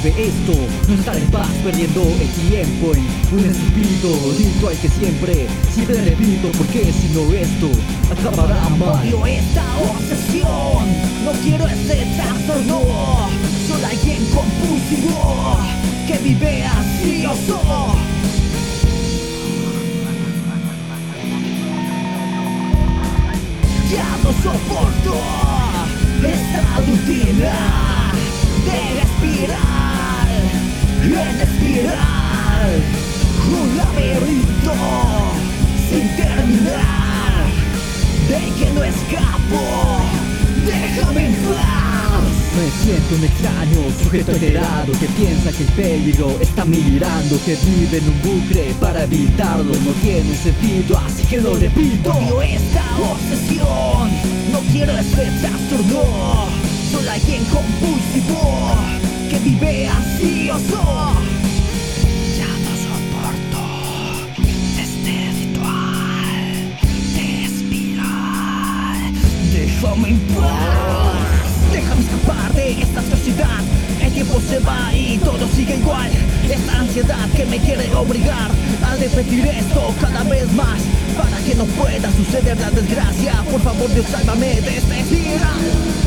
resuelve esto. No estar en paz perdiendo el tiempo en un estúpido ritual que siempre repito, porque si no esto acabará mal. Odio esta obsesión, no quiero este trastorno. Soy alguien compulsivo que vive ansioso. Ya no soporto esta rutina de espiral en espiral, un laberinto sin terminar, de que no escapo, déjame en paz. Me siento un extraño, sujeto alterado, que piensa que el peligro está mirando, que vive en un bucle para evitarlo. No tiene sentido, así que lo repito. Odio esta obsesión, no quiero este trastorno. Soy alguien compulsivo que vive ansioso. Ya no soporto este ritual de espiral, déjame en paz. Déjame escapar de esta sociedad. El tiempo se va y todo sigue igual. Esta ansiedad que me quiere obligar a repetir esto cada vez más, para que no pueda suceder la desgracia. Por favor, Dios, sálvame de esta espiral.